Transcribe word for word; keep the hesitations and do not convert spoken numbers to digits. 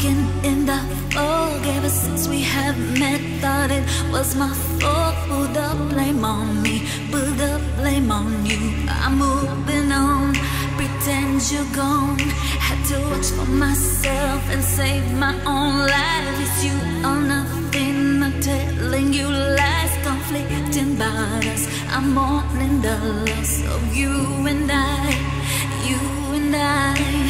walking in the fog ever since we have met. Thought it was my fault. Put the blame on me, put the blame on you. I'm moving on, pretend you're gone. Had to watch for myself and save my own life. It's you or nothing. I'm telling you lies, conflicting about us. I'm mourning the loss of you and I, you and I.